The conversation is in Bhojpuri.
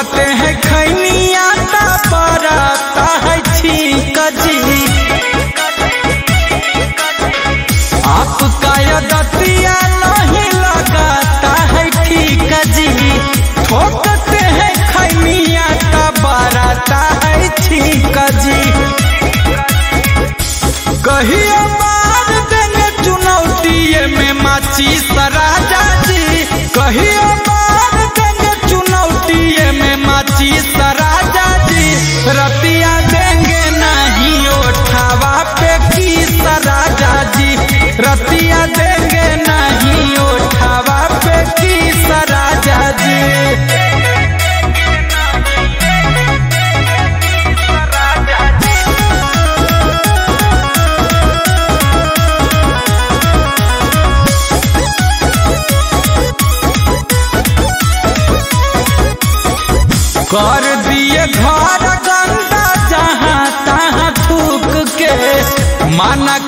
ठोकते हैं खैनिया ता बराता है ठीक जी। आपका यदतिया नहीं लगाता है ठीक जी। ठोकते हैं खैनिया ता बराता है ठीक जी। कहियो मार देंगे चुनौती में माची सराजा जी। कहियो मार देंगे चुनौती में माची सराजा जी। रतिया देंगे नहीं उठावा पे की सराजा जी। रतिया देंगे नहीं उठावा पे की सराजा जी। कर दिए घर गंदा जहाँ तहाँ थूक के। माना